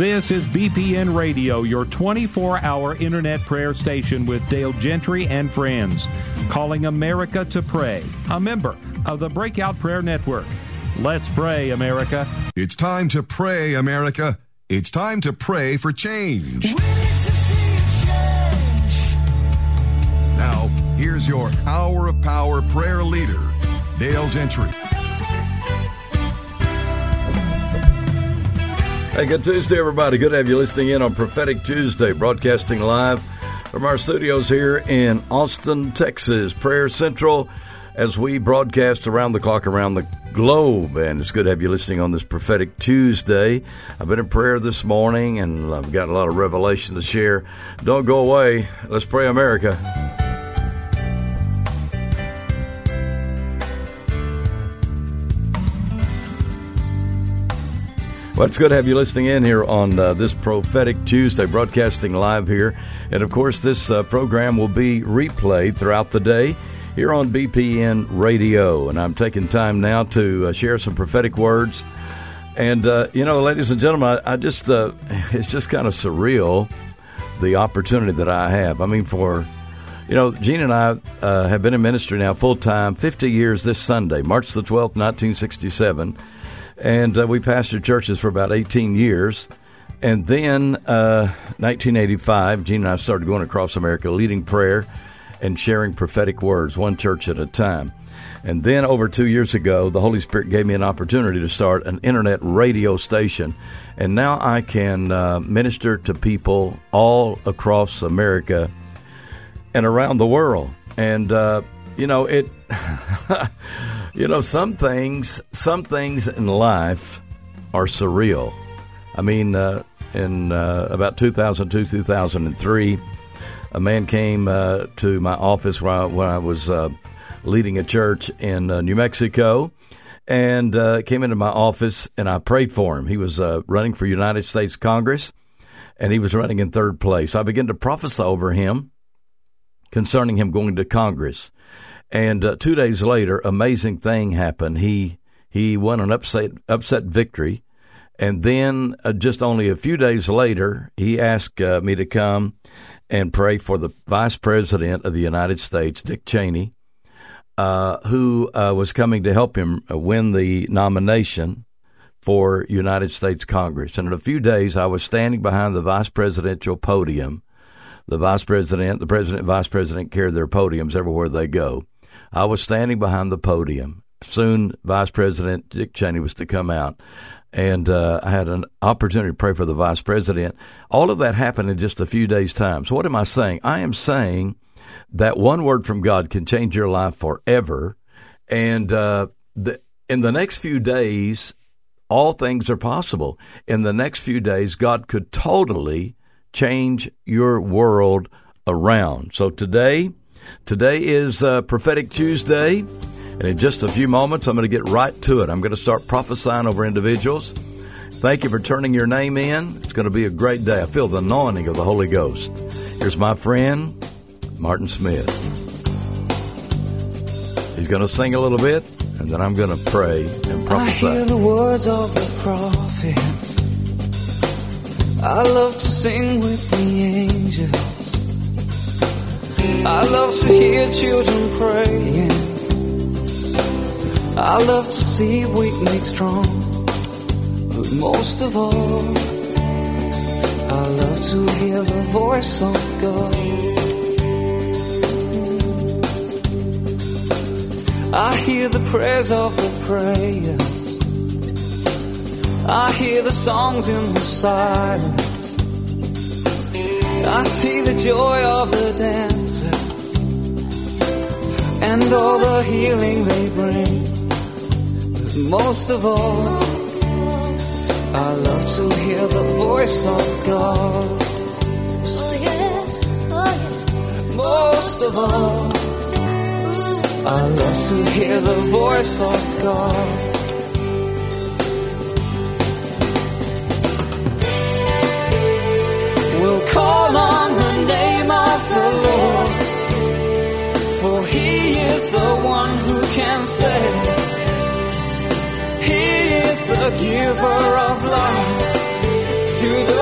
This is BPN Radio, your 24-hour internet prayer station with Dale Gentry and friends, calling America to pray, a member of the Breakout Prayer Network. Let's pray, America. It's time to pray, America. It's time to pray for change. We need to see change. Now, here's your Hour of Power prayer leader, Dale Gentry. Hey, good Tuesday, everybody. Good to have you listening in on Prophetic Tuesday, broadcasting live from our studios here in Austin, Texas, Prayer Central, as we broadcast around the clock, around the globe. And it's good to have you listening on this Prophetic Tuesday. I've been in prayer this morning, and I've got a lot of revelation to share. Don't go away. Let's pray, America. Well, it's good to have you listening in here on this Prophetic Tuesday, broadcasting live here. And, of course, this program will be replayed throughout the day here on BPN Radio. And I'm taking time now to share some prophetic words. And, ladies and gentlemen, I just it's just kind of surreal, the opportunity that I have. I mean, Gene and I have been in ministry now full-time 50 years this Sunday, March the 12th, 1967. And we pastored churches for about 18 years. And then 1985, Gene and I started going across America, leading prayer and sharing prophetic words, one church at a time. And then over 2 years ago, the Holy Spirit gave me an opportunity to start an internet radio station. And now I can minister to people all across America and around the world. And, some things in life are surreal. I mean, in about 2002, 2003, a man came to my office when I was leading a church in New Mexico, and came into my office, and I prayed for him. He was running for United States Congress, and he was running in third place. I began to prophesy over him concerning him going to Congress. And 2 days later, amazing thing happened. He won an upset victory. And then just only a few days later, he asked me to come and pray for the Vice President of the United States, Dick Cheney, who was coming to help him win the nomination for United States Congress. And in a few days, I was standing behind the vice presidential podium. The president, vice president carry their podiums everywhere they go. I was standing behind the podium. Soon, Vice President Dick Cheney was to come out, and I had an opportunity to pray for the vice president. All of that happened in just a few days' time. So what am I saying? I am saying that one word from God can change your life forever, and in the next few days, all things are possible. In the next few days, God could totally change your world around. So today is Prophetic Tuesday, and in just a few moments, I'm going to get right to it. I'm going to start prophesying over individuals. Thank you for turning your name in. It's going to be a great day. I feel the anointing of the Holy Ghost. Here's my friend, Martin Smith. He's going to sing a little bit, and then I'm going to pray and prophesy. I hear the words of the prophet. I love to sing with the angels. I love to hear children praying. I love to see weak made strong. But most of all, I love to hear the voice of God. I hear the prayers of the prayers. I hear the songs in the silence. I see the joy of the dancers and all the healing they bring. But most of all, I love to hear the voice of God. Most of all, I love to hear the voice of God. We'll call on the name of the Lord, for He is the one who can save. He is the giver of life to the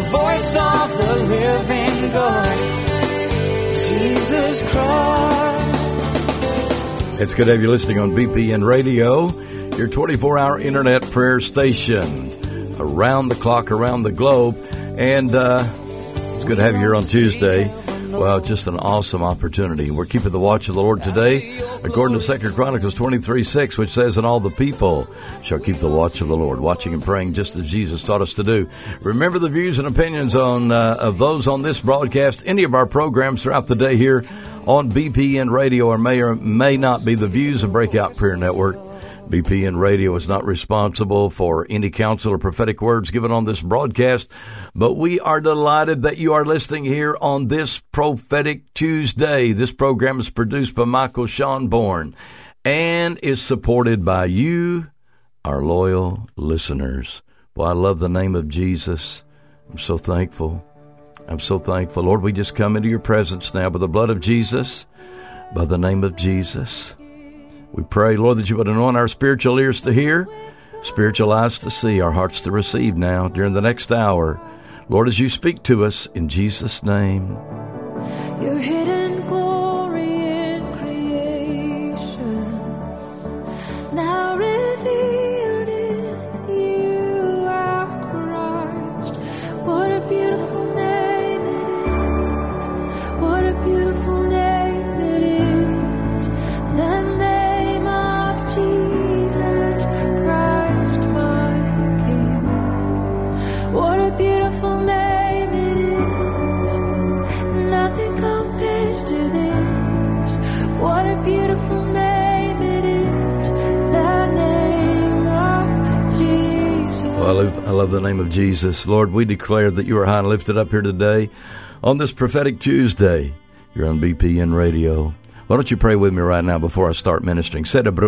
voice of the living God, Jesus Christ. It's good to have you listening on BPN Radio, your 24-hour internet prayer station, around the clock, around the globe. And it's good to have you here on Tuesday. Well, just an awesome opportunity. We're keeping the watch of the Lord today, according to 2 Chronicles 23:6, which says, "And all the people shall keep the watch of the Lord," watching and praying just as Jesus taught us to do. Remember, the views and opinions of those on this broadcast, any of our programs throughout the day here on BPN Radio, or may not be the views of Breakout Prayer Network. BPN Radio is not responsible for any counsel or prophetic words given on this broadcast, but we are delighted that you are listening here on this Prophetic Tuesday. This program is produced by Michael Schonborn and is supported by you, our loyal listeners. Well, I love the name of Jesus. I'm so thankful. I'm so thankful. Lord, we just come into your presence now by the blood of Jesus, by the name of Jesus. We pray, Lord, that you would anoint our spiritual ears to hear, spiritual eyes to see, our hearts to receive now during the next hour. Lord, as you speak to us, in Jesus' name. Your hidden glory in creation, now revealed in you, our Christ. What a beautiful name it is. What a beautiful name it is. The name of Jesus Christ, my King. What a beautiful name it is. Nothing compares to this. What a beautiful name it is. The name of Jesus. Well, I love the name of Jesus. Lord, we declare that you are high and lifted up here today on this Prophetic Tuesday. You're on BPN Radio. Why don't you pray with me right now before I start ministering? I love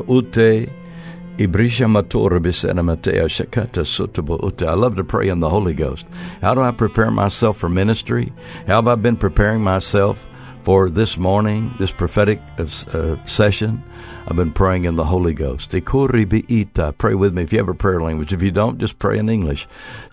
to pray in the Holy Ghost. How do I prepare myself for ministry? How have I been preparing myself for this morning, this prophetic session? I've been praying in the Holy Ghost. Pray with me if you have a prayer language. If you don't, just pray in English.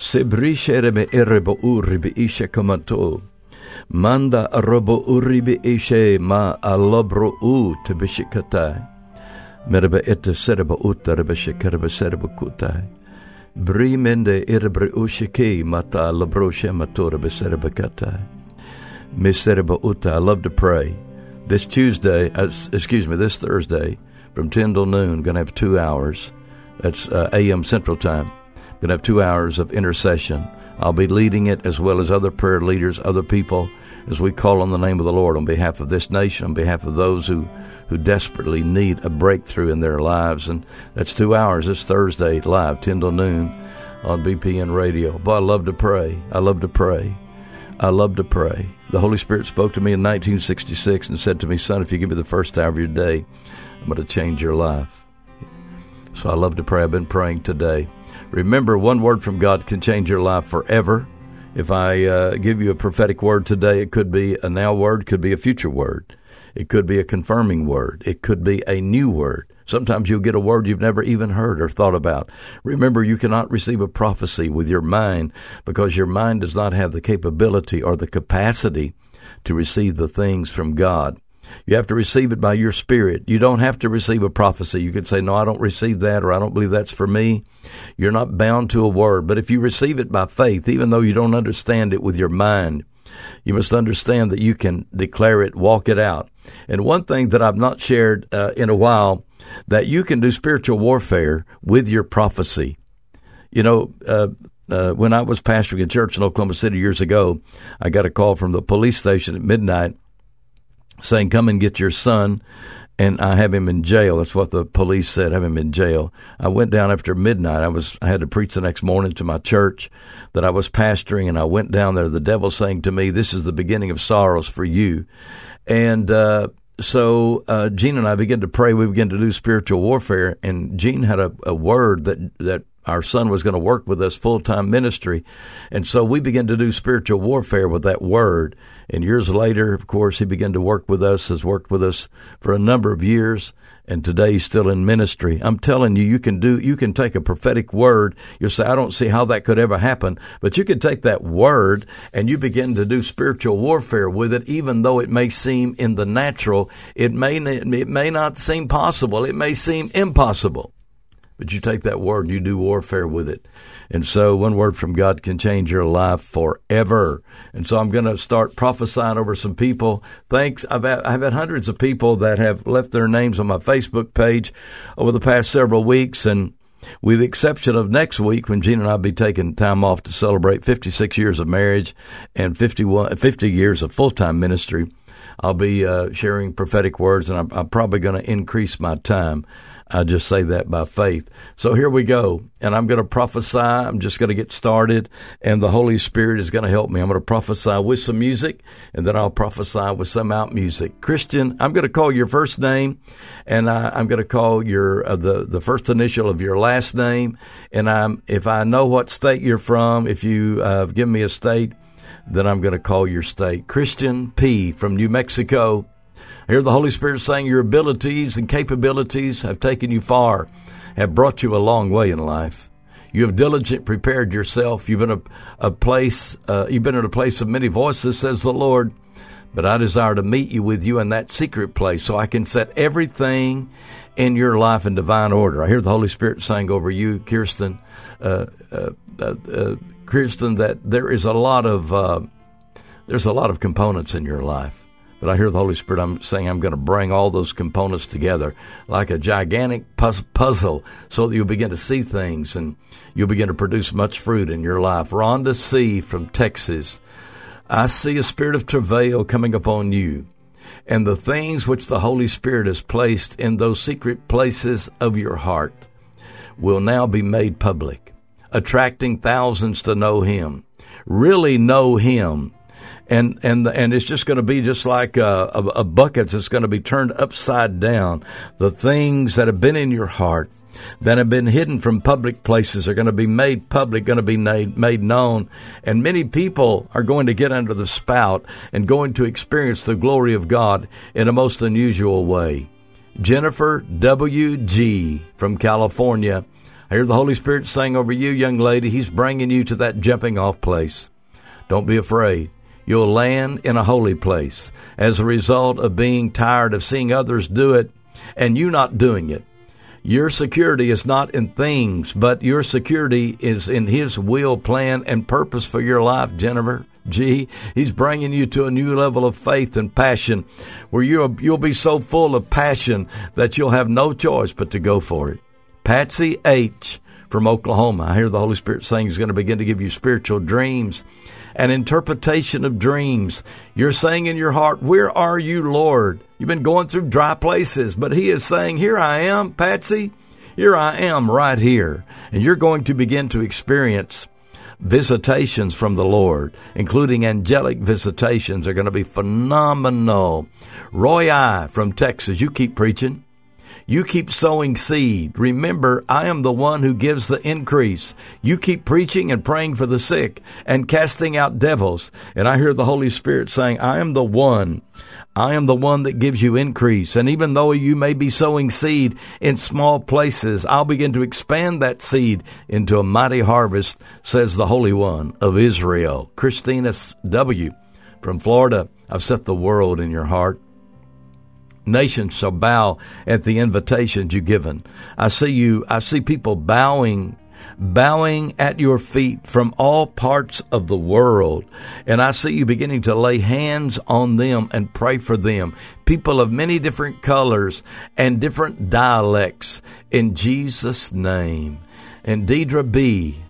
Manda robo uribi ishe ma alobro u tebishikatai. Merba etta serba utta reba shekarba serba kutai. Bri mende irbre ushiki mata alobro shematora beserba katai. Miserba utta. I love to pray. This Thursday, from 10 till noon, going to have 2 hours. That's a.m. Central Time. Going to have 2 hours of intercession. I'll be leading it, as well as other prayer leaders, other people, as we call on the name of the Lord on behalf of this nation, on behalf of those who desperately need a breakthrough in their lives. And that's 2 hours this Thursday, live, 10 till noon on BPN Radio. Boy, I love to pray. I love to pray. I love to pray. The Holy Spirit spoke to me in 1966 and said to me, "Son, if you give me the first hour of your day, I'm going to change your life." So I love to pray. I've been praying today. Remember, one word from God can change your life forever. If I give you a prophetic word today, it could be a now word, could be a future word. It could be a confirming word. It could be a new word. Sometimes you'll get a word you've never even heard or thought about. Remember, you cannot receive a prophecy with your mind, because your mind does not have the capability or the capacity to receive the things from God. You have to receive it by your spirit. You don't have to receive a prophecy. You could say, "No, I don't receive that," or "I don't believe that's for me." You're not bound to a word. But if you receive it by faith, even though you don't understand it with your mind, you must understand that you can declare it, walk it out. And one thing that I've not shared in a while, that you can do spiritual warfare with your prophecy. You know, when I was pastoring a church in Oklahoma City years ago, I got a call from the police station at midnight saying, "Come and get your son," and I have him in jail. That's what the police said, have him in jail. I went down after midnight. I had to preach the next morning to my church that I was pastoring, and I went down there. The devil saying to me, "This is the beginning of sorrows for you." And so Gene and I began to pray. We began to do spiritual warfare, and Gene had a word that our son was going to work with us full-time ministry. And so we began to do spiritual warfare with that word. And years later, of course, he began to work with us, has worked with us for a number of years. And today he's still in ministry. I'm telling you, you can take a prophetic word. You'll say, I don't see how that could ever happen. But you can take that word and you begin to do spiritual warfare with it, even though it may seem in the natural. It may not seem possible. It may seem impossible. But you take that word and you do warfare with it. And so one word from God can change your life forever. And so I'm going to start prophesying over some people. Thanks. I've had hundreds of people that have left their names on my Facebook page over the past several weeks. And with the exception of next week, when Gina and I will be taking time off to celebrate 56 years of marriage and 50 years of full-time ministry, I'll be sharing prophetic words, and I'm probably going to increase my time. I just say that by faith. So here we go. And I'm going to prophesy. I'm just going to get started. And the Holy Spirit is going to help me. I'm going to prophesy with some music, and then I'll prophesy with some out music. Christian, I'm going to call your first name, and I'm going to call your the first initial of your last name. And if I know what state you're from, if you give me a state, then I'm going to call your state. Christian P. from New Mexico. I hear the Holy Spirit saying your abilities and capabilities have taken you far, have brought you a long way in life. You have diligently prepared yourself. You've been in a place of many voices, says the Lord. But I desire to meet you with you in that secret place so I can set everything in your life in divine order. I hear the Holy Spirit saying over you, Kirsten, that there's a lot of components in your life. But I hear the Holy Spirit, I'm saying I'm going to bring all those components together like a gigantic puzzle so that you'll begin to see things and you'll begin to produce much fruit in your life. Rhonda C. from Texas, I see a spirit of travail coming upon you, and the things which the Holy Spirit has placed in those secret places of your heart will now be made public, attracting thousands to know Him, really know Him. And it's just going to be just like a bucket that's going to be turned upside down. The things that have been in your heart that have been hidden from public places are going to be made public, going to be made known. And many people are going to get under the spout and going to experience the glory of God in a most unusual way. Jennifer W.G. from California. I hear the Holy Spirit saying over you, young lady, He's bringing you to that jumping off place. Don't be afraid. You'll land in a holy place as a result of being tired of seeing others do it and you not doing it. Your security is not in things, but your security is in His will, plan, and purpose for your life, Jennifer G. He's bringing you to a new level of faith and passion where you'll be so full of passion that you'll have no choice but to go for it. Patsy H. from Oklahoma. I hear the Holy Spirit saying He's going to begin to give you spiritual dreams, an interpretation of dreams. You're saying in your heart, where are you, Lord? You've been going through dry places, but He is saying, here I am, Patsy. Here I am right here. And you're going to begin to experience visitations from the Lord, including angelic visitations. Are going to be phenomenal. Roy I. from Texas, you keep preaching. You keep sowing seed. Remember, I am the one who gives the increase. You keep preaching and praying for the sick and casting out devils. And I hear the Holy Spirit saying, I am the one. I am the one that gives you increase. And even though you may be sowing seed in small places, I'll begin to expand that seed into a mighty harvest, says the Holy One of Israel. Christina W. from Florida, I've set the world in your heart. Nations shall bow at the invitations you've given. I see people bowing at your feet from all parts of the world. And I see you beginning to lay hands on them and pray for them. People of many different colors and different dialects in Jesus' name. And Deidre B.,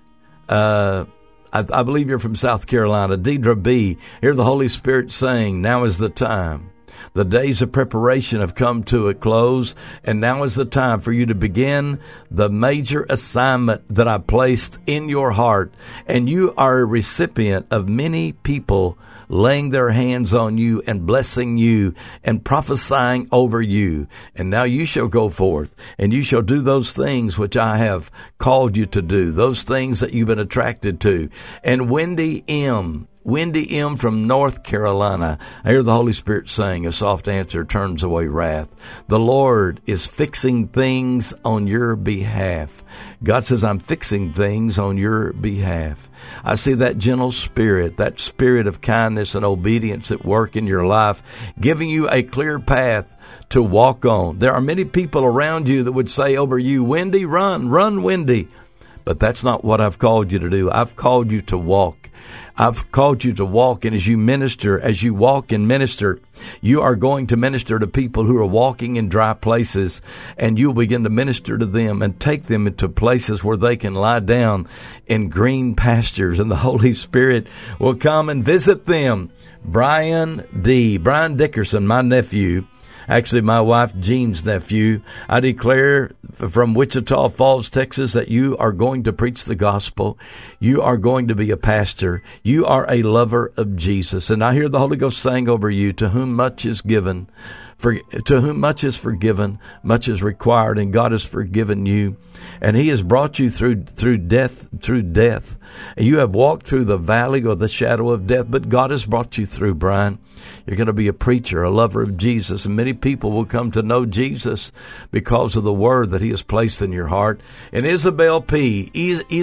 I believe you're from South Carolina. Deidre B., hear the Holy Spirit saying, now is the time. The days of preparation have come to a close, and now is the time for you to begin the major assignment that I placed in your heart. And you are a recipient of many people laying their hands on you and blessing you and prophesying over you. And now you shall go forth and you shall do those things which I have called you to do, those things that you've been attracted to. And Wendy M. from North Carolina, I hear the Holy Spirit saying, a soft answer turns away wrath. The Lord is fixing things on your behalf. God says, I'm fixing things on your behalf. I see that gentle spirit, that spirit of kindness and obedience at work in your life, giving you a clear path to walk on. There are many people around you that would say over you, Wendy, run, Wendy. But that's not what I've called you to do. I've called you to walk. I've called you to walk, and as you walk and minister, you are going to minister to people who are walking in dry places, and you'll begin to minister to them and take them into places where they can lie down in green pastures, and the Holy Spirit will come and visit them. Brian Dickerson, my nephew, actually my wife Jean's nephew, I declare from Wichita Falls, Texas, that you are going to preach the gospel. You are going to be a pastor. You are a lover of Jesus. And I hear the Holy Ghost saying over you, to whom much is given, to whom much is forgiven, much is required, and God has forgiven you. And He has brought you through death. And you have walked through the valley or the shadow of death, but God has brought you through, Brian. You're going to be a preacher, a lover of Jesus, and many people will come to know Jesus because of the word that He has placed in your heart. And Isabel P.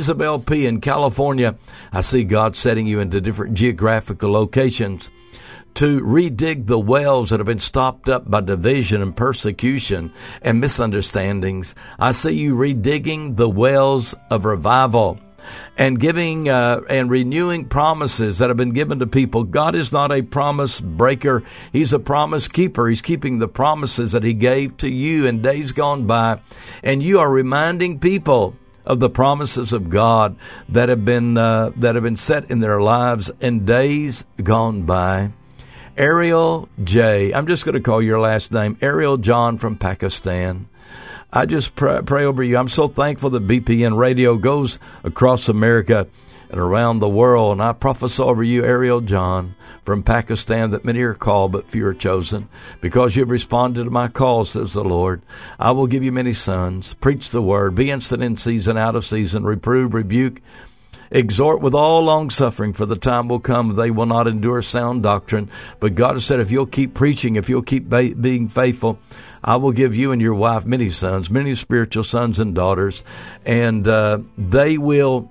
in California, I see God setting you into different geographical locations to redig the wells that have been stopped up by division and persecution and misunderstandings. I see you redigging the wells of revival and giving and renewing promises that have been given to people. God is not a promise breaker. He's a promise keeper. He's keeping the promises that He gave to you in days gone by. And you are reminding people of the promises of God that have been set in their lives in days gone by. Ariel J. I'm just going to call your last name. Ariel John from Pakistan. I just pray over you. I'm so thankful that BPN Radio goes across America and around the world. And I prophesy over you, Ariel John from Pakistan, that many are called, but few are chosen. Because you've responded to my call, says the Lord, I will give you many sons. Preach the word. Be instant in season, out of season. Reprove, rebuke, exhort with all long-suffering, for the time will come they will not endure sound doctrine. But God has said, if you'll keep preaching, if you'll keep being faithful, I will give you and your wife many sons, many spiritual sons and daughters, and they will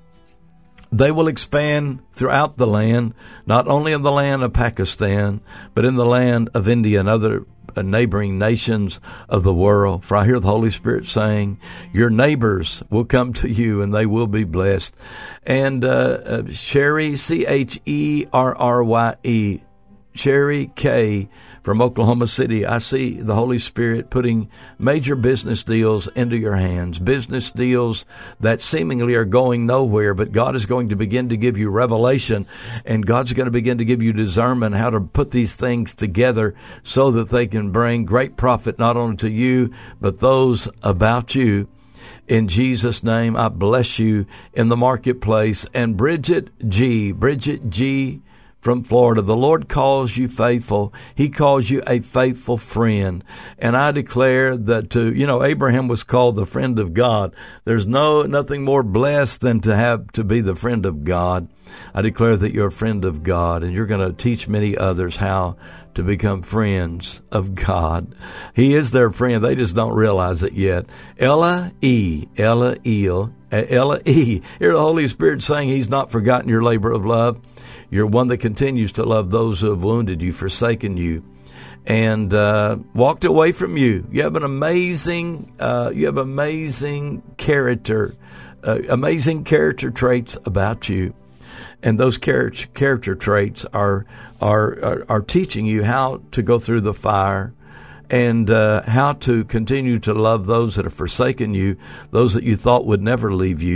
expand throughout the land, not only in the land of Pakistan, but in the land of India and other neighboring nations of the world. For I hear the Holy Spirit saying, your neighbors will come to you and they will be blessed. And Sherry, Cherrye, Sherry K. from Oklahoma City, I see the Holy Spirit putting major business deals into your hands, business deals that seemingly are going nowhere, but God is going to begin to give you revelation, and God's going to begin to give you discernment how to put these things together so that they can bring great profit not only to you, but those about you. In Jesus' name, I bless you in the marketplace. And Bridget G. from Florida, the Lord calls you faithful. He calls you a faithful friend. And I declare that Abraham was called the friend of God. There's nothing more blessed than to be the friend of God. I declare that you're a friend of God, and you're going to teach many others how to become friends of God. He is their friend. They just don't realize it yet. Ella E. Hear the Holy Spirit saying He's not forgotten your labor of love. You're one that continues to love those who have wounded you, forsaken you, and walked away from you. You have amazing character, amazing character traits about you, and those character traits are teaching you how to go through the fire, and how to continue to love those that have forsaken you, those that you thought would never leave you.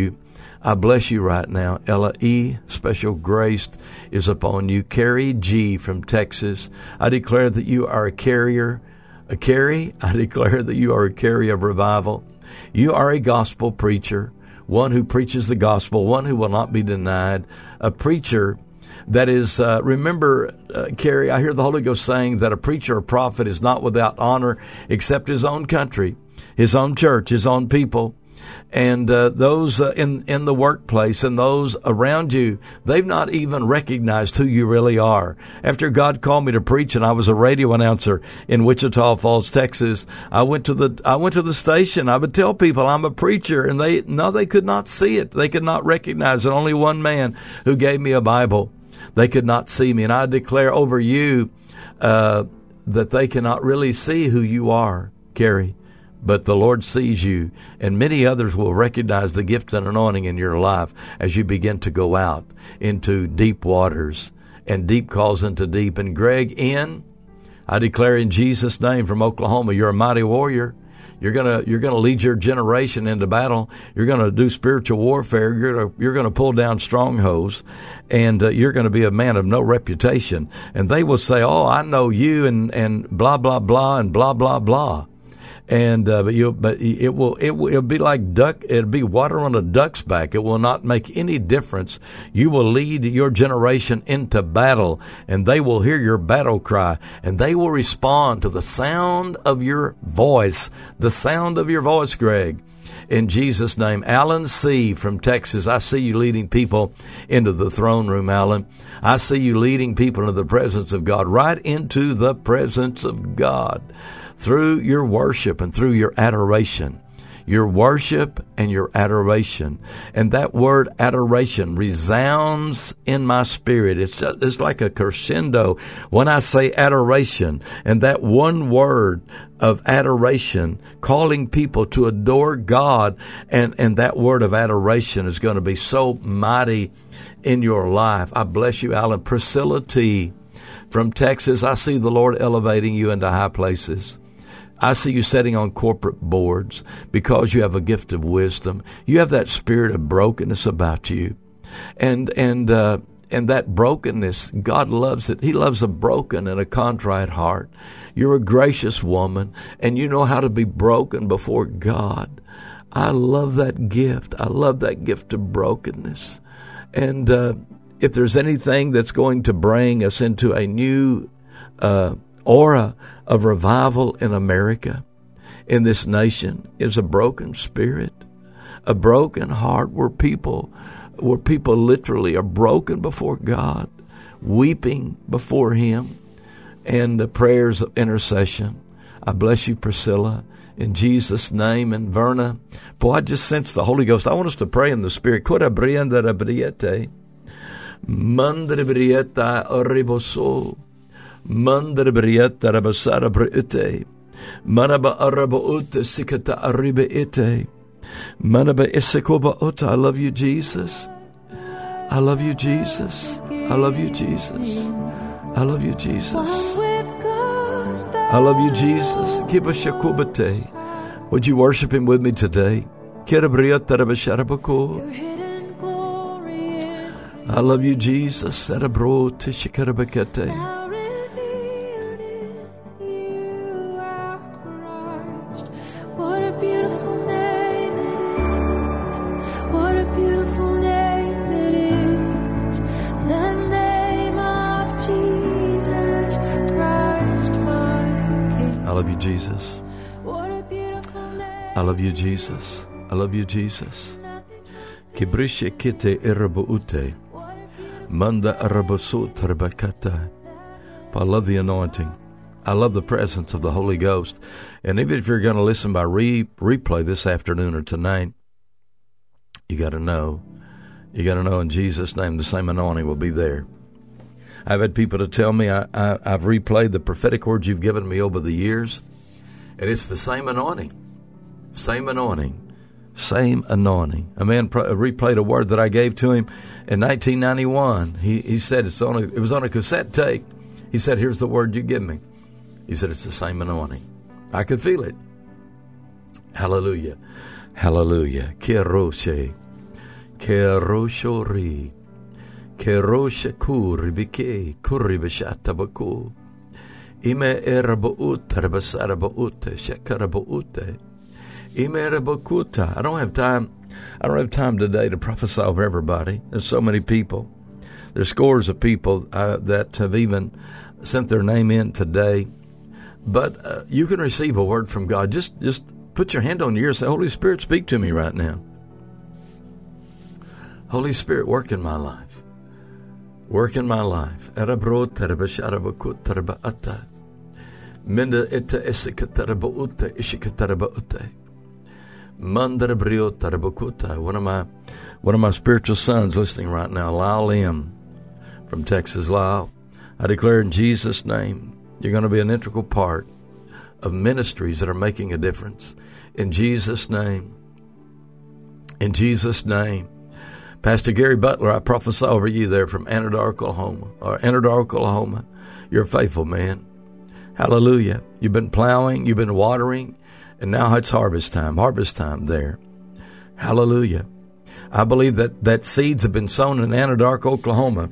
I bless you right now. Ella E., special grace is upon you. Carrie G. from Texas, I declare that you are a carrier. Carrie, I declare that you are a carrier of revival. You are a gospel preacher, one who preaches the gospel, one who will not be denied, a preacher that is, remember, Carrie, I hear the Holy Ghost saying that a preacher or prophet is not without honor except his own country, his own church, his own people. And those in the workplace and those around you, they've not even recognized who you really are. After God called me to preach, and I was a radio announcer in Wichita Falls, Texas, I went to the station. I would tell people I'm a preacher, and they could not see it. They could not recognize it. Only one man who gave me a Bible. They could not see me, and I declare over you that they cannot really see who you are, Carrie. But the Lord sees you, and many others will recognize the gift and anointing in your life as you begin to go out into deep waters, and deep calls into deep. And Greg N., I declare in Jesus' name from Oklahoma, you're a mighty warrior. You're gonna lead your generation into battle. You're gonna do spiritual warfare. You're gonna pull down strongholds, and you're gonna be a man of no reputation. And they will say, "Oh, I know you," and blah blah blah and blah blah blah. And it'll be like it'll be water on a duck's back. It will not make any difference. You will lead your generation into battle, and they will hear your battle cry, and they will respond to the sound of your voice. The sound of your voice, Greg. In Jesus' name. Alan C. from Texas, I see you leading people into the throne room, Alan. I see you leading people into the presence of God, right into the presence of God, through your worship and through your adoration. Your worship and your adoration. And that word adoration resounds in my spirit. It's like a crescendo when I say adoration. And that one word of adoration, calling people to adore God, and that word of adoration is going to be so mighty in your life. I bless you, Alan. Priscilla T. from Texas, I see the Lord elevating you into high places. I see you sitting on corporate boards because you have a gift of wisdom. You have that spirit of brokenness about you. And that brokenness, God loves it. He loves a broken and a contrite heart. You're a gracious woman, and you know how to be broken before God. I love that gift. I love that gift of brokenness. And if there's anything that's going to bring us into a new aura of revival in America, in this nation, is a broken spirit, a broken heart where people literally are broken before God, weeping before Him, and the prayers of intercession. I bless you, Priscilla, in Jesus' name. And Verna, boy, I just sense the Holy Ghost. I want us to pray in the Spirit. Kora brianda rabriete, mandre brieta oriboso. Mandar brieta rabasara brite, manaba araba uta sikata aribe ite, manaba isekoba uta. I love you, Jesus. I love you, Jesus. I love you, Jesus. I love you, Jesus. I love you, Jesus. Kiba shakubate. Would you worship Him with me today? Kira brieta rabashara bako. I love you, Jesus. Sarabro tishikarabakate. Jesus. I love you, Jesus. I love you, Jesus. Kibrishe kite irabuute. Manda arabasu tarbakata. I love the anointing. I love the presence of the Holy Ghost. And even if you're going to listen by replay this afternoon or tonight, you got to know in Jesus' name the same anointing will be there. I've had people to tell me I've replayed the prophetic words you've given me over the years, and it's the same anointing. Same anointing. Same anointing. A man replayed a word that I gave to him in 1991. He said it was on a cassette tape. He said, "Here's the word you give me." He said, "It's the same anointing." I could feel it. Hallelujah. Hallelujah. Kiroshe. Keroshori. Keroshakur bike kuribashatabaku. Ime erabaut rabasarabaut shakarabaut. Ime erabakuta. I don't have time today to prophesy over everybody. There's so many people. There's scores of people that have even sent their name in today. But you can receive a word from God. Just put your hand on your ear and say, Holy Spirit, speak to me right now. Holy Spirit, work in my life. Work in my life. One of my spiritual sons listening right now, Lyle M. from Texas. Lyle, I declare in Jesus' name, you're going to be an integral part of ministries that are making a difference. In Jesus' name. In Jesus' name. Pastor Gary Butler, I prophesy over you there from Anadarko, Oklahoma. You're a faithful man. Hallelujah. You've been plowing, you've been watering, and now it's harvest time there. Hallelujah. I believe that seeds have been sown in Anadarko, Oklahoma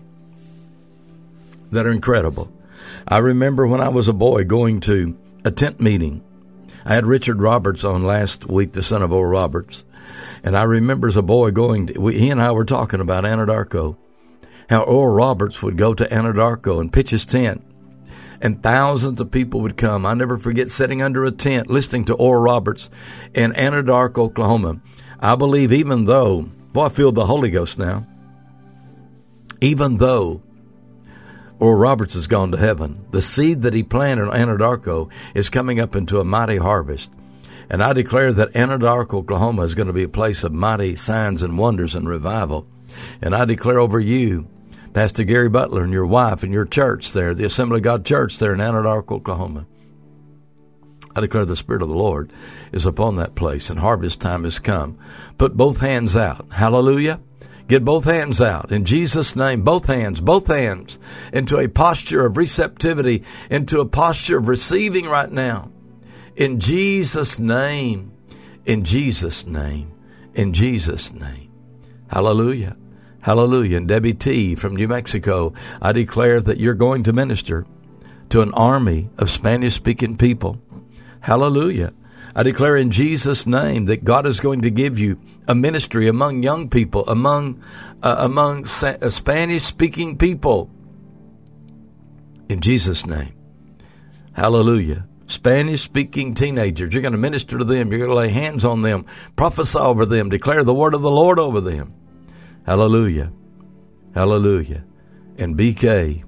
that are incredible. I remember when I was a boy going to a tent meeting. I had Richard Roberts on last week, the son of Oral Roberts. And I remember as a boy he and I were talking about Anadarko, how Oral Roberts would go to Anadarko and pitch his tent, and thousands of people would come. I never forget sitting under a tent listening to Oral Roberts in Anadarko, Oklahoma. I believe even though, I feel the Holy Ghost now, even though Oral Roberts has gone to heaven, the seed that he planted in Anadarko is coming up into a mighty harvest. And I declare that Anadarko, Oklahoma is going to be a place of mighty signs and wonders and revival. And I declare over you, Pastor Gary Butler and your wife and your church there, the Assembly of God Church there in Anadarko, Oklahoma. I declare the Spirit of the Lord is upon that place and harvest time has come. Put both hands out. Hallelujah. Get both hands out. In Jesus' name, both hands, into a posture of receptivity, into a posture of receiving right now. In Jesus' name, in Jesus' name, in Jesus' name. Hallelujah. Hallelujah. And Debbie T. from New Mexico, I declare that you're going to minister to an army of Spanish-speaking people. Hallelujah. I declare in Jesus' name that God is going to give you a ministry among young people, among Spanish-speaking people. In Jesus' name. Hallelujah. Spanish-speaking teenagers, you're going to minister to them. You're going to lay hands on them, prophesy over them, declare the word of the Lord over them. Hallelujah. Hallelujah. And BK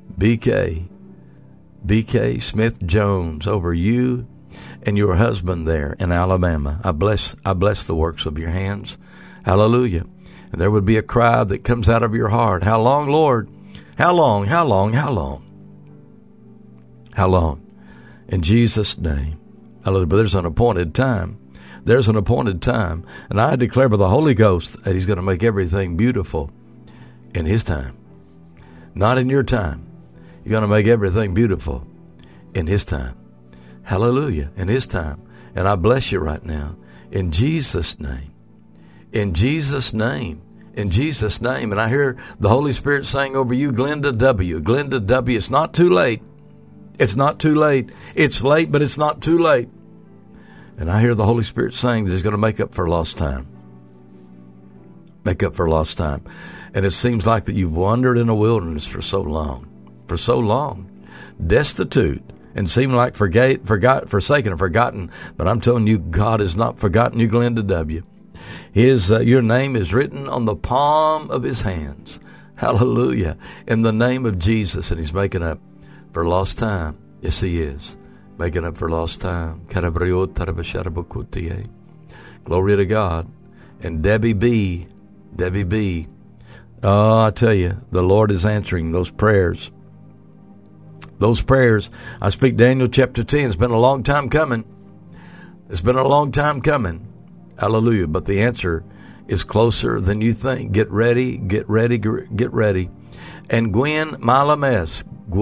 Smith Jones, over you and your husband there in Alabama. I bless the works of your hands. Hallelujah. And there would be a cry that comes out of your heart. How long, Lord? How long? How long? How long? How long? In Jesus' name. Hallelujah. But there's an appointed time. There's an appointed time. And I declare by the Holy Ghost that He's going to make everything beautiful in His time. Not in your time. You're going to make everything beautiful in His time. Hallelujah. In His time. And I bless you right now. In Jesus' name. In Jesus' name. In Jesus' name. And I hear the Holy Spirit saying over you, Glenda W. Glenda W. It's not too late. It's not too late. It's late, but it's not too late. And I hear the Holy Spirit saying that He's going to make up for lost time. Make up for lost time. And it seems like that you've wandered in a wilderness for so long. For so long. Destitute. And seem like forsaken and forgotten. But I'm telling you, God has not forgotten you, Glenda W. Your name is written on the palm of His hands. Hallelujah. In the name of Jesus. And He's making up for lost time. Yes, He is. Making up for lost time. Glory to God. And Debbie B. Oh, I tell you, the Lord is answering those prayers. Those prayers. I speak Daniel chapter 10. It's been a long time coming. It's been a long time coming. Hallelujah. But the answer is closer than you think. Get ready, get ready, get ready. And Gwen Milam S.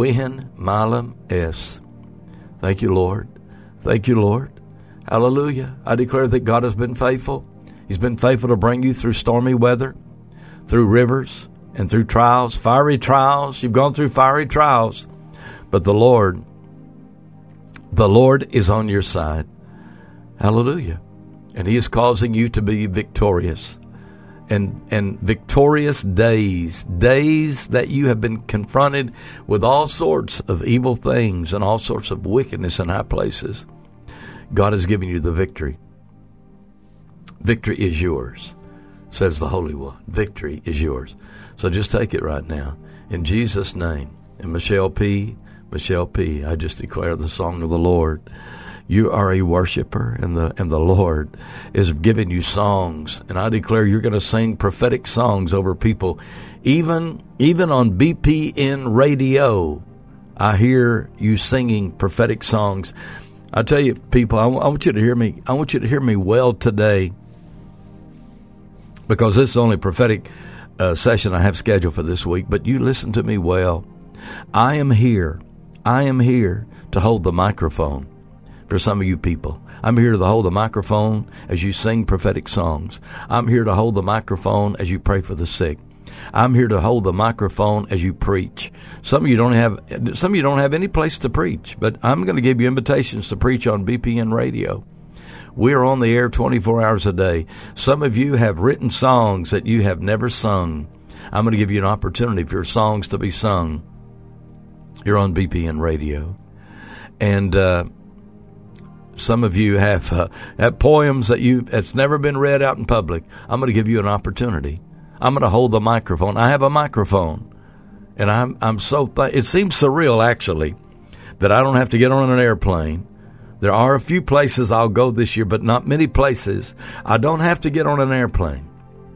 Thank you, Lord. Thank you, Lord. Hallelujah. I declare that God has been faithful. He's been faithful to bring you through stormy weather. through rivers and through trials, fiery trials. You've gone through fiery trials, but the Lord is on your side. Hallelujah. And He is causing you to be victorious. And victorious days that you have been confronted with all sorts of evil things and all sorts of wickedness in high places. God has given you the victory. Victory is yours, says the Holy One. Victory is yours. So just take it right now. In Jesus' name. And Michelle P., I just declare the song of the Lord. You are a worshiper, and the Lord is giving you songs. And I declare you're going to sing prophetic songs over people. Even on BPN radio, I hear you singing prophetic songs. I tell you, people, I want you to hear me. I want you to hear me well today, because this is the only prophetic session I have scheduled for this week. But you listen to me well. I am here to hold the microphone. For some of you people, I'm here to hold the microphone as you sing prophetic songs. I'm here to hold the microphone as you pray for the sick. I'm here to hold the microphone as you preach. Some of you don't have any place to preach, but I'm going to give you invitations to preach on BPN radio. We're on the air 24 hours a day. Some of you have written songs that you have never sung. I'm going to give you an opportunity for your songs to be sung. You're on BPN radio. And some of you have poems that's never been read out in public. I'm going to give you an opportunity. I'm going to hold the microphone. I have a microphone, and I'm so. It seems surreal, actually, that I don't have to get on an airplane. There are a few places I'll go this year, but not many places. I don't have to get on an airplane.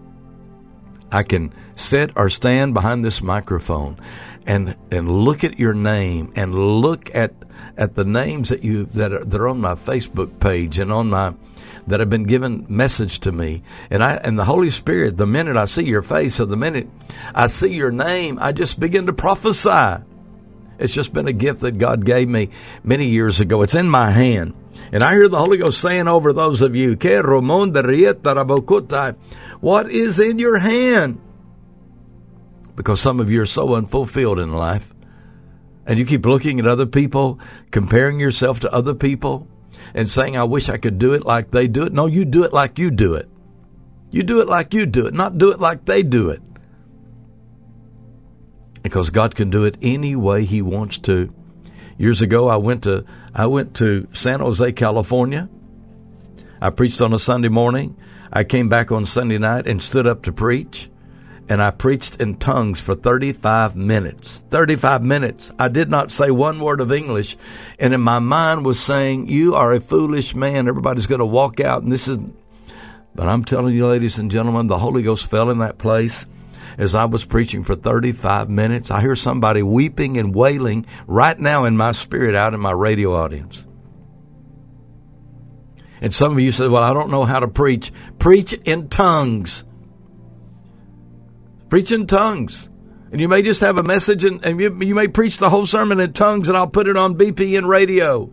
I can sit or stand behind this microphone and look at your name and look at the names that are on my Facebook page and that have been given message to me. And the Holy Spirit, the minute I see your face or the minute I see your name, I just begin to prophesy. It's just been a gift that God gave me many years ago. It's in my hand. And I hear the Holy Ghost saying over those of you, what is in your hand? Because some of you are so unfulfilled in life. And you keep looking at other people, comparing yourself to other people, and saying, I wish I could do it like they do it. No, you do it like you do it. You do it like you do it, not do it like they do it. Because God can do it any way He wants to. Years ago, I went to San Jose, California. I preached on a Sunday morning. I came back on Sunday night and stood up to preach. And I preached in tongues for 35 minutes. 35 minutes. I did not say one word of English. And in my mind was saying, you are a foolish man. Everybody's going to walk out. But I'm telling you, ladies and gentlemen, the Holy Ghost fell in that place. As I was preaching for 35 minutes, I hear somebody weeping and wailing right now in my spirit out in my radio audience. And some of you said, well, I don't know how to preach. Preach in tongues. Preach in tongues. And you may just have a message and you may preach the whole sermon in tongues, and I'll put it on BPN radio.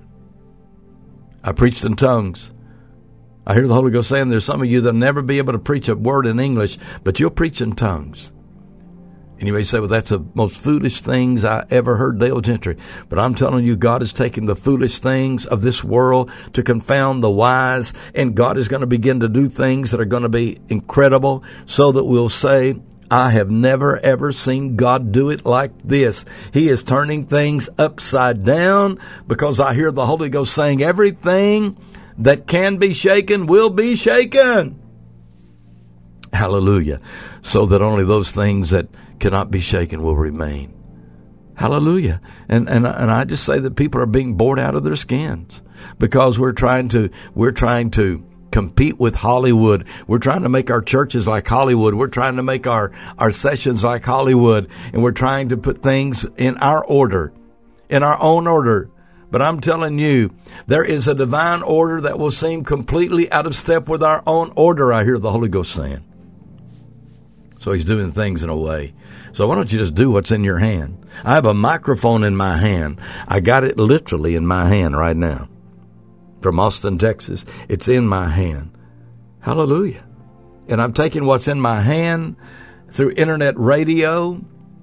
I preached in tongues. I hear the Holy Ghost saying there's some of you that'll never be able to preach a word in English, but you'll preach in tongues. And you may say, well, that's the most foolish things I ever heard, Dale Gentry. But I'm telling you, God is taking the foolish things of this world to confound the wise. And God is going to begin to do things that are going to be incredible, so that we'll say, I have never, ever seen God do it like this. He is turning things upside down, because I hear the Holy Ghost saying everything that can be shaken will be shaken. Hallelujah. So that only those things that cannot be shaken will remain. Hallelujah. And I just say that people are being bored out of their skins, because we're trying to compete with Hollywood. We're trying to make our churches like Hollywood. We're trying to make our sessions like Hollywood. And we're trying to put things in our order, in our own order. But I'm telling you, there is a divine order that will seem completely out of step with our own order, I hear the Holy Ghost saying. So He's doing things in a way. So why don't you just do what's in your hand? I have a microphone in my hand. I got it literally in my hand right now. From Austin, Texas. It's in my hand. Hallelujah. And I'm taking what's in my hand through internet radio,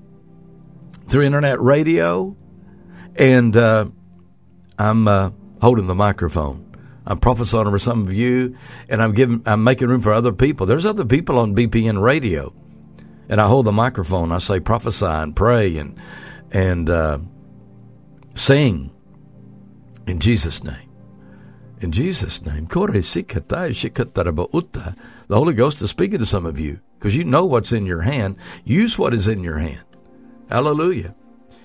and I'm holding the microphone. I'm prophesying over some of you, and I'm making room for other people. There's other people on BPN radio, and I hold the microphone. I say prophesy and pray and sing in Jesus' name. In Jesus' name. The Holy Ghost is speaking to some of you because you know what's in your hand. Use what is in your hand. Hallelujah.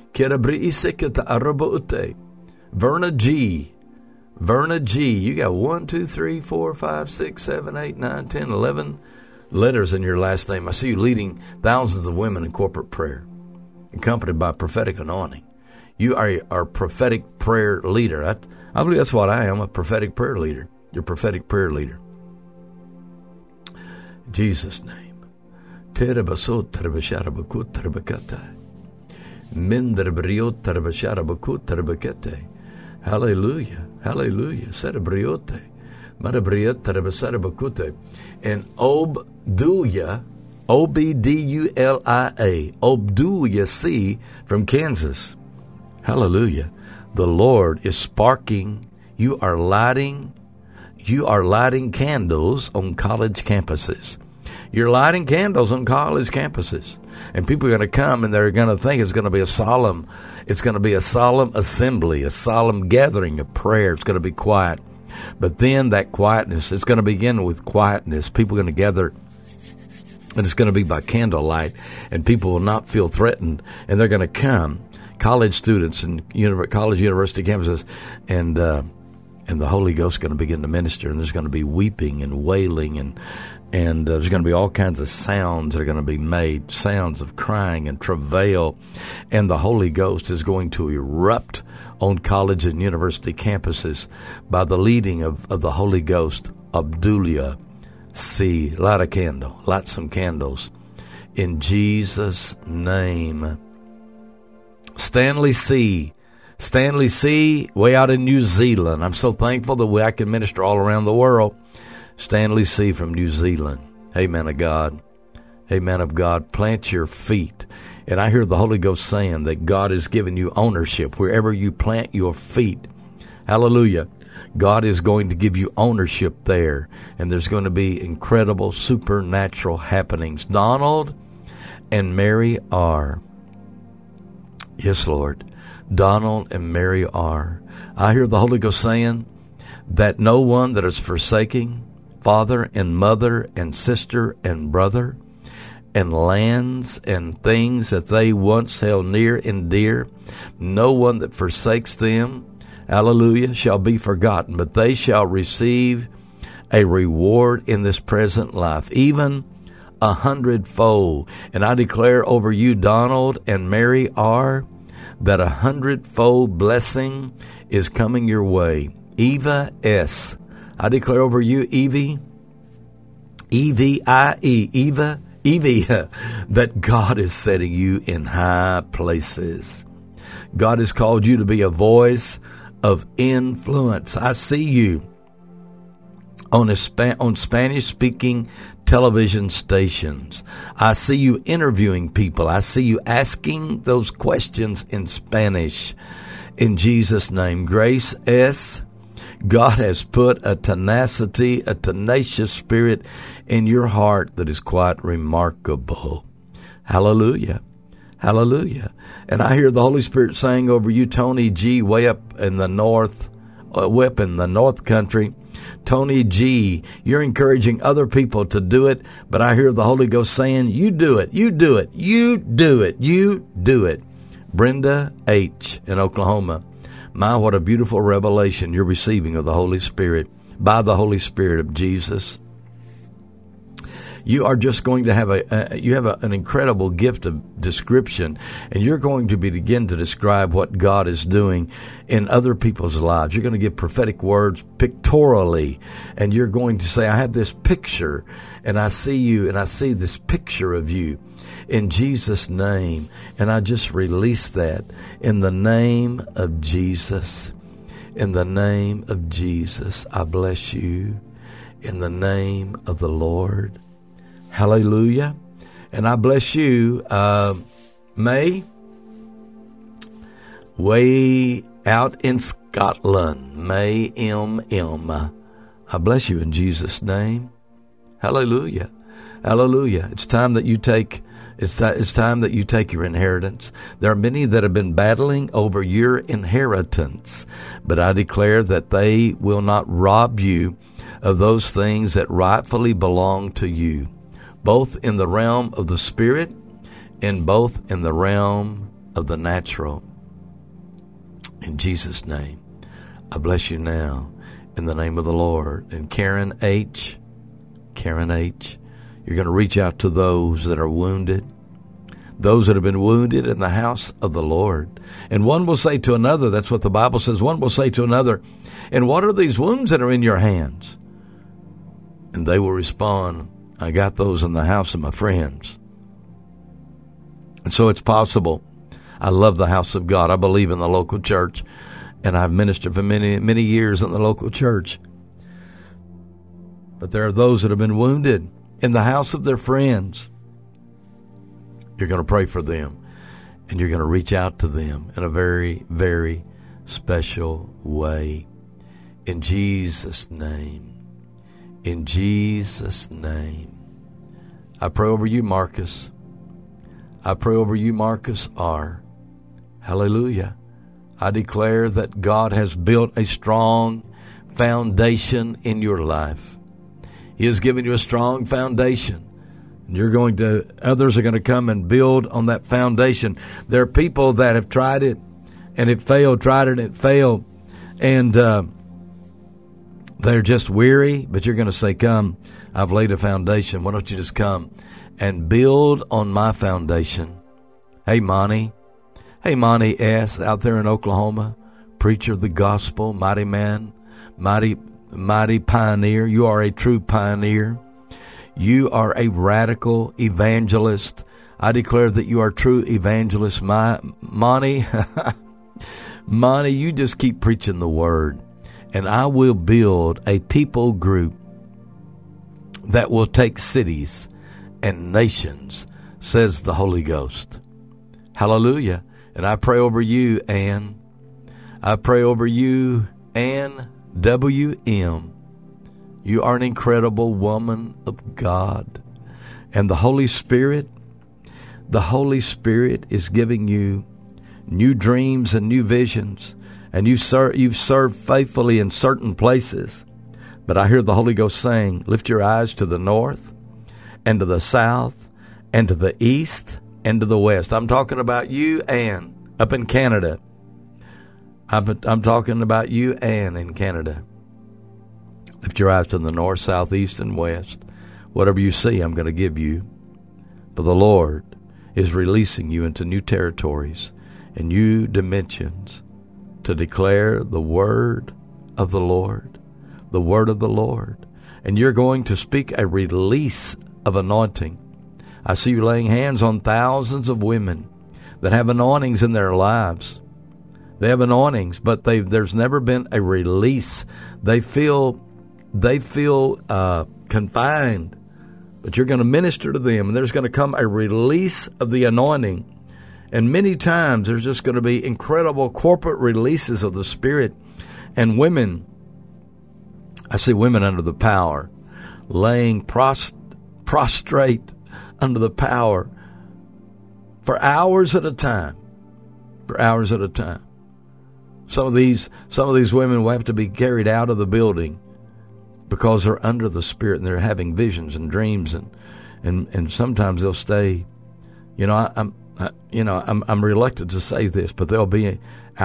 Verna G. You got 1, 2, 3, 4, 5, 6, 7, 8, 9, 10, 11 letters in your last name. I see you leading thousands of women in corporate prayer, accompanied by prophetic anointing. You are our prophetic prayer leader. I believe that's what I am, a prophetic prayer leader. You're a prophetic prayer leader. In Jesus' name. Hallelujah. Hallelujah. And Obdulia, Obdulia, Obdulia C. from Kansas. Hallelujah. The Lord is sparking. You are lighting candles on college campuses. You're lighting candles on college campuses. And people are going to come and they're going to think it's going to be a solemn assembly, a solemn gathering of prayer. It's going to be quiet. But then that quietness, it's going to begin with quietness. People are going to gather, and it's going to be by candlelight, and people will not feel threatened, and they're going to come, college students and college university campuses, and the Holy Ghost is going to begin to minister, and there's going to be weeping and wailing, and there's going to be all kinds of sounds that are going to be made, sounds of crying and travail, and the Holy Ghost is going to erupt on college and university campuses by the leading of the Holy Ghost. Obdulia C. Light some candles. In Jesus' name. Stanley C., way out in New Zealand. I'm so thankful that I can minister all around the world. Stanley C. from New Zealand. Hey, man of God. Hey, man of God, plant your feet. And I hear the Holy Ghost saying that God has given you ownership wherever you plant your feet. Hallelujah. God is going to give you ownership there. And there's going to be incredible supernatural happenings. Donald and Mary R. Yes, Lord. Donald and Mary R. I hear the Holy Ghost saying that no one that is forsaking father and mother and sister and brother and lands and things that they once held near and dear, no one that forsakes them, hallelujah, shall be forgotten, but they shall receive a reward in this present life, even 100-fold. And I declare over you, Donald and Mary R., that 100-fold blessing is coming your way. Eva S. I declare over you, Evie, E-V-I-E, Eva, Evie, that God is setting you in high places. God has called you to be a voice of influence. I see you on Spanish-speaking television stations. I see you interviewing people. I see you asking those questions in Spanish. In Jesus' name, Grace S., God has put a tenacity, a tenacious spirit in your heart that is quite remarkable. Hallelujah. Hallelujah. And I hear the Holy Spirit saying over you, Tony G., way up in the north country. Tony G., you're encouraging other people to do it, but I hear the Holy Ghost saying, you do it, you do it, you do it, you do it. Brenda H. in Oklahoma. My, what a beautiful revelation you're receiving of the Holy Spirit, by the Holy Spirit of Jesus. You are just going to have an incredible gift of description, and you're going to begin to describe what God is doing in other people's lives. You're going to give prophetic words pictorially, and you're going to say, I have this picture, and I see you, and I see this picture of you. In Jesus' name, and I just release that in the name of Jesus. In the name of Jesus, I bless you. In the name of the Lord. Hallelujah. And I bless you, May, way out in Scotland. May M. I bless you in Jesus' name. Hallelujah. Hallelujah. It's time that you take your inheritance. There are many that have been battling over your inheritance, but I declare that they will not rob you of those things that rightfully belong to you, both in the realm of the spirit and both in the realm of the natural. In Jesus' name, I bless you now in the name of the Lord. And Karen H., you're going to reach out to those that are wounded, those that have been wounded in the house of the Lord. And one will say to another, that's what the Bible says, one will say to another, and what are these wounds that are in your hands? And they will respond, I got those in the house of my friends. And so it's possible. I love the house of God. I believe in the local church, and I've ministered for many, many years in the local church. But there are those that have been wounded in the house of their friends. You're going to pray for them, and you're going to reach out to them in a very, very special way. In Jesus' name. In Jesus' name. I pray over you, Marcus. I pray over you, Marcus R. Hallelujah. I declare that God has built a strong foundation in your life. He has given you a strong foundation. Others are going to come and build on that foundation. There are people that have tried it and it failed, and they're just weary, but you're going to say, come, I've laid a foundation. Why don't you just come and build on my foundation? Hey, Monty S. out there in Oklahoma, preacher of the gospel, mighty man, mighty pioneer. You are a true pioneer. You are a radical evangelist. I declare that you are a true evangelist. Monty, you just keep preaching the word, and I will build a people group that will take cities and nations, says the Holy Ghost. Hallelujah. And I pray over you, Ann. I pray over you, Ann W.M. You are an incredible woman of God. And the Holy Spirit is giving you new dreams and new visions. And you've served faithfully in certain places. But I hear the Holy Ghost saying, lift your eyes to the north and to the south and to the east and to the west. I'm talking about you, Ann, up in Canada. I'm talking about you, Ann, in Canada. Lift your eyes to the north, south, east, and west. Whatever you see, I'm going to give you. For the Lord is releasing you into new territories and new dimensions to declare the word of the Lord, the word of the Lord. And you're going to speak a release of anointing. I see you laying hands on thousands of women that have anointings in their lives. They have anointings, but there's never been a release. They feel confined, but you're going to minister to them, and there's going to come a release of the anointing. And many times there's just going to be incredible corporate releases of the Spirit. And women, I see women under the power, laying prostrate under the power for hours at a time. For hours at a time. Some of these women will have to be carried out of the building because they're under the Spirit and they're having visions and dreams, and sometimes they'll stay. I'm reluctant to say this, but they'll be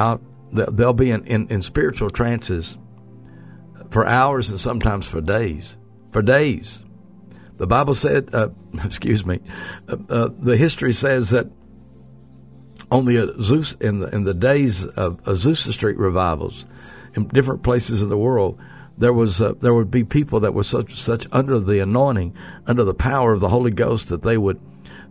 in spiritual trances for hours and sometimes for days. For days. The Bible said, the history says that on the in the days of Azusa Street revivals in different places of the world, there would be people that were such under the anointing, under the power of the Holy Ghost, that they would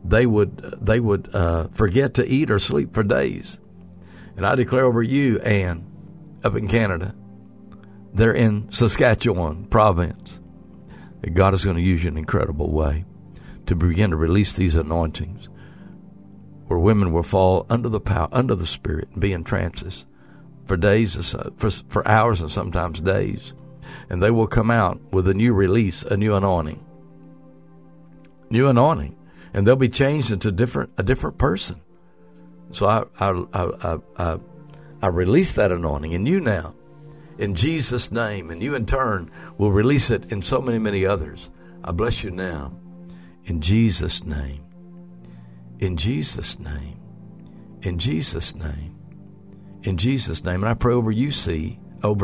forget to eat or sleep for days. And I declare over you, Ann, up in Canada, they're in Saskatchewan province, that God is going to use you in an incredible way to begin to release these anointings, where women will fall under the power, under the Spirit, and be in trances for days, for hours, and sometimes days. And they will come out with a new release, a new anointing. New anointing. And they'll be changed into a different person. So I release that anointing in you now, in Jesus' name. And you in turn will release it in so many, many others. I bless you now, in Jesus' name. In Jesus' name. In Jesus' name. In Jesus' name. And I pray over you, Sue,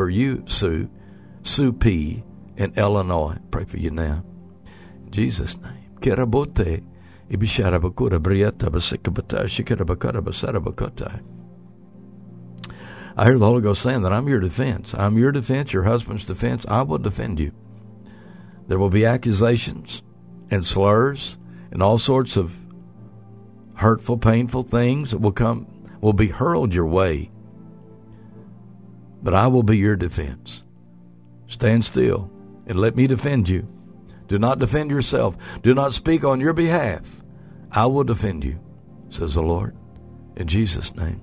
Sue P. in Illinois. Pray for you now. In Jesus' name. Kerabote. I hear the Holy Ghost saying that I'm your defense. I'm your defense, your husband's defense. I will defend you. There will be accusations and slurs and all sorts of hurtful, painful things that will be hurled your way. But I will be your defense. Stand still and let me defend you. Do not defend yourself. Do not speak on your behalf. I will defend you, says the Lord, in Jesus' name.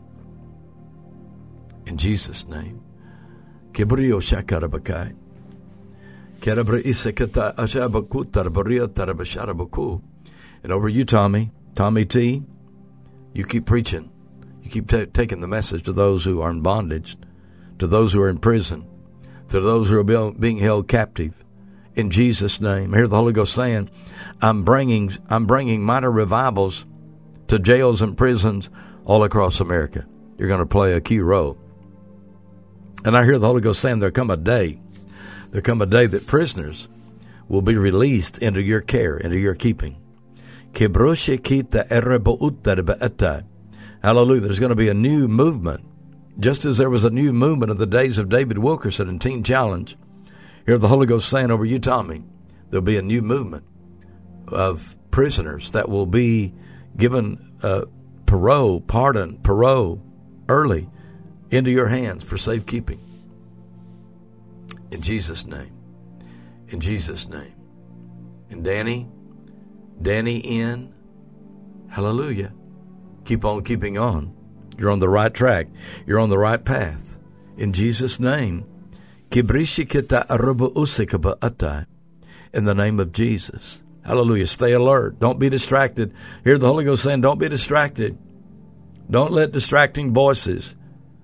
In Jesus' name. Kibrio shakarabakai. Kerabra isekata ashabaku tarbaria tarabasharabaku. And over you, Tommy T, you keep preaching. You keep taking the message to those who are in bondage, to those who are in prison, to those who are being held captive. In Jesus' name. I hear the Holy Ghost saying, I'm bringing mighty revivals to jails and prisons all across America. You're going to play a key role. And I hear the Holy Ghost saying there'll come a day that prisoners will be released into your care, into your keeping. Hallelujah. There's going to be a new movement. Just as there was a new movement in the days of David Wilkerson and Teen Challenge, hear the Holy Ghost saying over you, Tommy, there'll be a new movement of prisoners that will be given parole early into your hands for safekeeping. In Jesus' name. In Jesus' name. And Danny in, hallelujah. Keep on keeping on. You're on the right track. You're on the right path. In Jesus' name. In the name of Jesus. Hallelujah. Stay alert. Don't be distracted. Hear the Holy Ghost saying, don't be distracted. Don't let distracting voices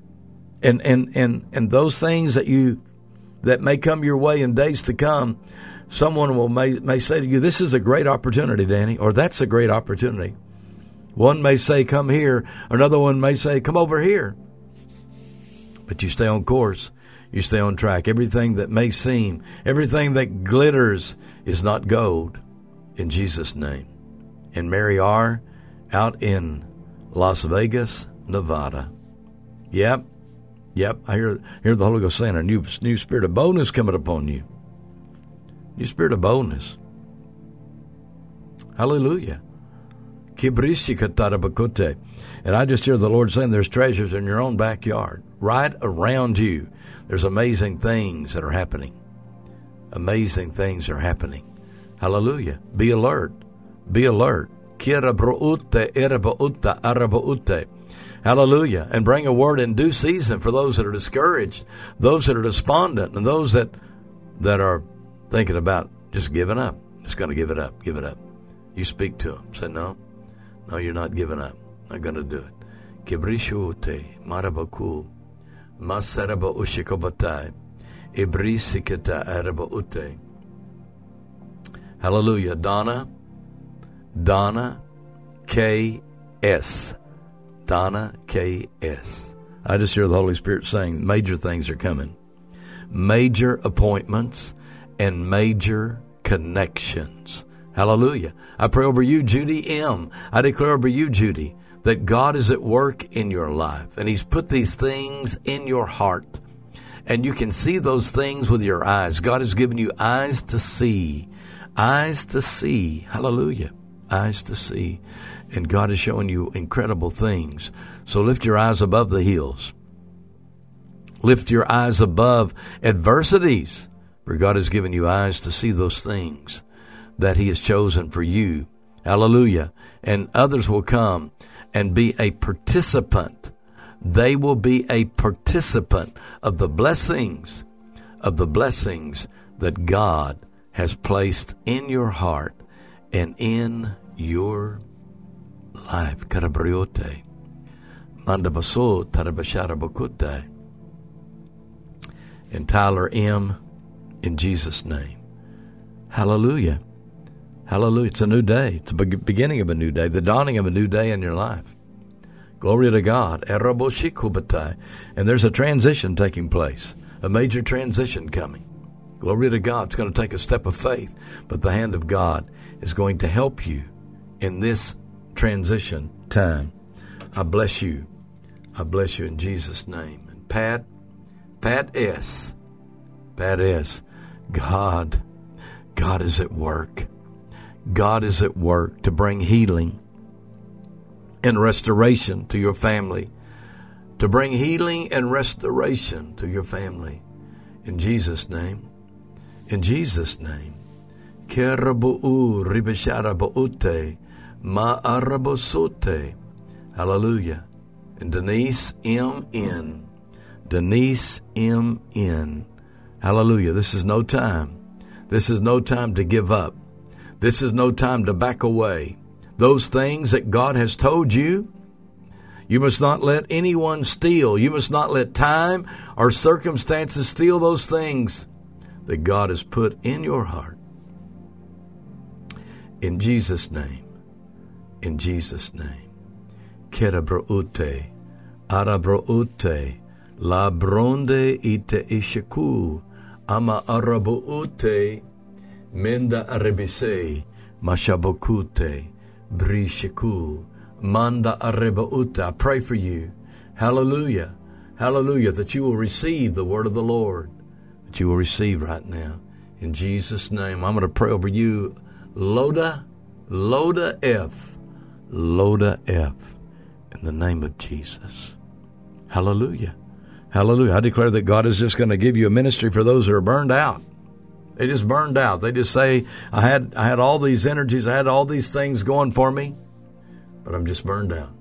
and those things that may come your way in days to come, someone may say to you, this is a great opportunity, Danny, or that's a great opportunity. One may say, come here. Another one may say, come over here. But you stay on course. You stay on track. Everything that may seem, everything that glitters is not gold. In Jesus' name. And Mary R. out in Las Vegas, Nevada. Yep. I hear the Holy Ghost saying a new spirit of boldness coming upon you. New spirit of boldness. Hallelujah. And I just hear the Lord saying there's treasures in your own backyard. Right around you. There's amazing things that are happening. Amazing things are happening. Hallelujah. Be alert. Be alert. Hallelujah. And bring a word in due season for those that are discouraged, those that are despondent, and those that are thinking about just giving up. Just going to give it up. Give it up. You speak to them. Say, no, you're not giving up. I'm going to do it. Kibrishote, marabaku, masaraba ushikobatai, ibrisikata araba ute. Hallelujah. Donna K.S. Donna K.S. I just hear the Holy Spirit saying major things are coming. Major appointments and major connections. Hallelujah. I pray over you, Judy M. I declare over you, Judy, that God is at work in your life. And He's put these things in your heart. And you can see those things with your eyes. God has given you eyes to see. Eyes to see. Hallelujah. Eyes to see. And God is showing you incredible things. So lift your eyes above the hills. Lift your eyes above adversities. For God has given you eyes to see those things that He has chosen for you Hallelujah. And others will come and be a participant. They will be a participant of the blessings that God has placed in your heart and in your life. Karabriote. Mandabaso Tarabasharabakutai. And Tyler M., in Jesus' name. Hallelujah. Hallelujah. It's a new day. It's the beginning of a new day, the dawning of a new day in your life. Glory to God. And there's a transition taking place, a major transition coming. Glory to God. It's going to take a step of faith, but the hand of God is going to help you in this transition time. I bless you. I bless you in Jesus' name. And Pat S. God is at work. God is at work to bring healing and restoration to your family. To bring healing and restoration to your family. In Jesus' name. In Jesus' name. Kerabu'u ribesharaba'ute ma'arabosote. Hallelujah. And Denise M.N. Denise M.N. Hallelujah. This is no time. This is no time to give up. This is no time to back away. Those things that God has told you, you must not let anyone steal. You must not let time or circumstances steal those things that God has put in your heart. In Jesus' name. In Jesus' name. Kerabraute, arabraute, la bronde ite ishaku, ama arabuute, menda arebise, mashabokute, brishaku, manda arebaute. I pray for you. Hallelujah. Hallelujah. That you will receive the word of the Lord. That you will receive right now. In Jesus' name. I'm going to pray over you. Loda F. Loda F. In the name of Jesus. Hallelujah. Hallelujah. I declare that God is just going to give you a ministry for those who are burned out. They just burned out. They just say, I had all these energies. I had all these things going for me, but I'm just burned out.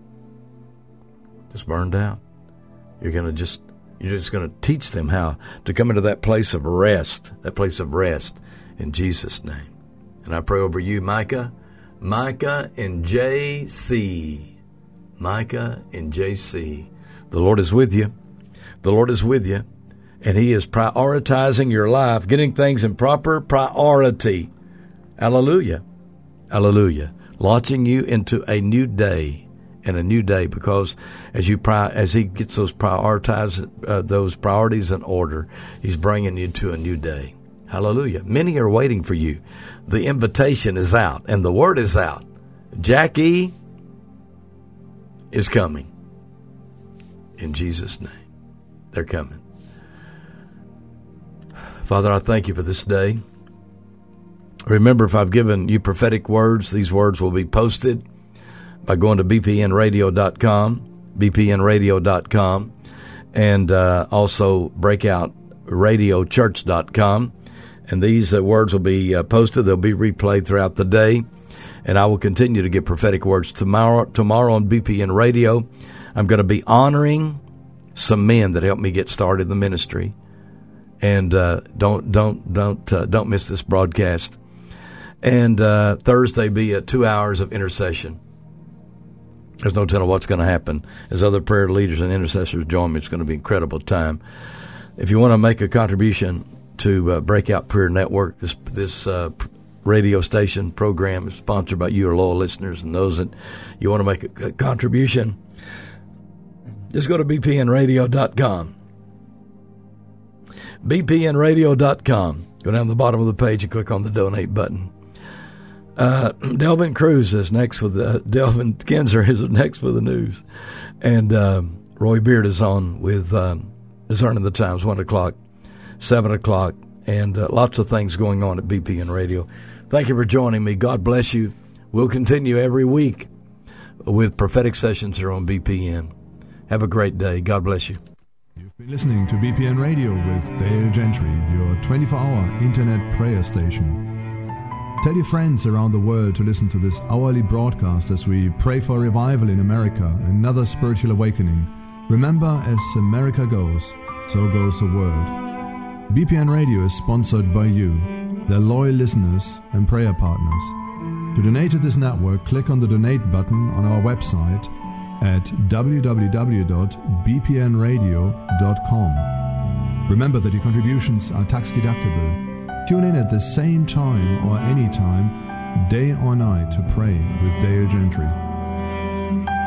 Just burned out. You're just going to teach them how to come into that place of rest in Jesus' name. And I pray over you, Micah and JC. Micah and JC. The Lord is with you. The Lord is with you. And He is prioritizing your life, getting things in proper priority. Hallelujah. Hallelujah. Launching you into a new day and a new day, because as He gets those priorities in order, He's bringing you to a new day. Hallelujah. Many are waiting for you. The invitation is out and the word is out. Jackie is coming. In Jesus' name. They're coming. Father, I thank you for this day. Remember, if I've given you prophetic words, these words will be posted by going to bpnradio.com, and also breakoutradiochurch.com. And these words will be posted. They'll be replayed throughout the day. And I will continue to give prophetic words tomorrow on BPN Radio. I'm going to be honoring some men that helped me get started in the ministry. And don't miss this broadcast. And Thursday be 2 hours of intercession. There's no telling what's going to happen as other prayer leaders and intercessors join me. It's going to be an incredible time. If you want to make a contribution to Breakout Prayer Network, this radio station program is sponsored by you, our loyal listeners, and those that you want to make a contribution, just go to bpnradio.com. bpnradio.com. Go down to the bottom of the page and click on the donate button. Delvin Cruz is next with Delvin Kinzer is next with the news, and Roy Beard is on with Discerning the Times, 1 o'clock, 7 o'clock, and lots of things going on at BPN Radio. Thank you for joining me. God bless you. We'll continue every week with prophetic sessions here on BPN. Have a great day. God bless you. You've been listening to BPN Radio with Dale Gentry, your 24-hour internet prayer station. Tell your friends around the world to listen to this hourly broadcast as we pray for revival in America, another spiritual awakening. Remember, as America goes, so goes the world. BPN Radio is sponsored by you, their loyal listeners and prayer partners. To donate to this network, click on the donate button on our website at www.bpnradio.com. Remember that your contributions are tax deductible. Tune in at the same time or any time, day or night, to pray with Dale Gentry.